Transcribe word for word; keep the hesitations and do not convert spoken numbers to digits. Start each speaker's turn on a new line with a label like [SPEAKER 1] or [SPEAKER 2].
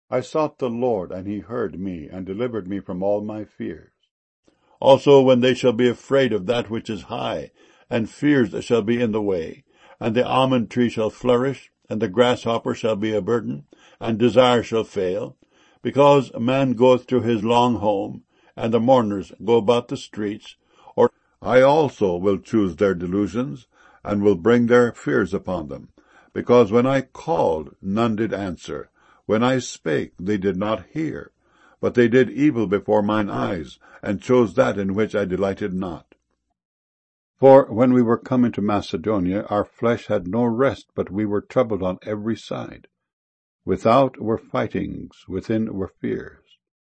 [SPEAKER 1] I sought the Lord, and he heard me, and delivered me from all my fears. Also when they shall be afraid of that which is high, and fears shall be in the way, and the almond tree shall flourish, and the grasshopper shall be a burden, and desire shall fail, because a man goeth to his long home, and the mourners go about the streets, or I also will choose their delusions, and will bring their fears upon them. Because when I called, none did answer. When I spake, they did not hear. But they did evil before mine eyes, and chose that in which I delighted not. For when we were come into Macedonia, our flesh had no rest, but we were troubled on every side. Without were fightings, within were fears.